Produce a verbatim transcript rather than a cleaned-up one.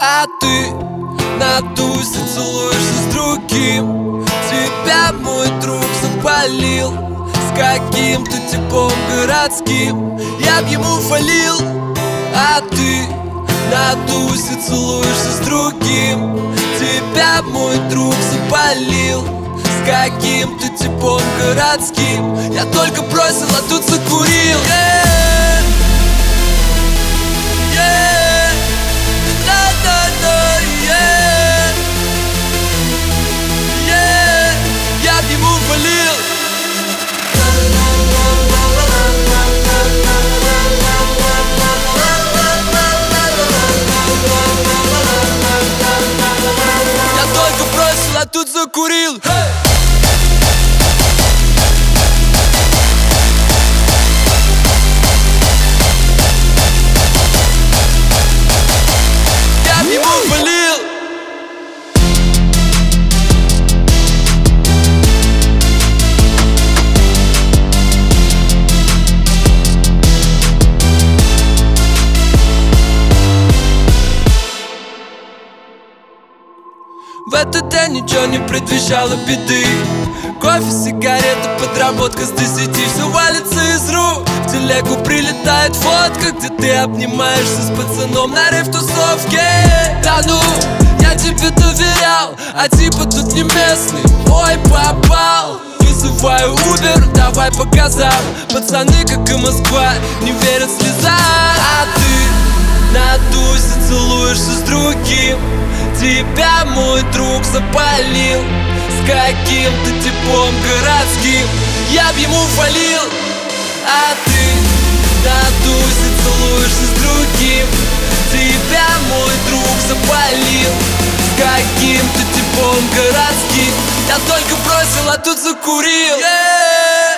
А ты на тусе целуешься с другим. Тебя мой друг запалил с каким-то типом городским. Я б ему фалил. А ты на тусе целуешься с другим. Тебя мой друг запалил с каким-то типом городским. Я только бросил, а тут закурил. Yeah. Yeah. Да-да-да, yeah. Yeah. Я б ему фалил. А тут закурил. Hey! Я б ему валил. В этот день ничего не предвещало беды. Кофе, сигареты, подработка с десяти. Все валится из рук. В телегу прилетает фотка, где ты обнимаешься с пацаном на рейв-тусовке. Да ну, я тебе доверял, а типа тут не местный. Ой, попал. Вызываю Uber, давай по газам. Пацаны, как и Москва, не верят слезам. А ты на тусе целуешься с другим. Тебя мой друг запалил с каким-то типом городским. Я б ему фалил. А ты на тусе целуешься с другим. Тебя мой друг запалил с каким-то типом городским. Я только бросил, а тут закурил. Yeah.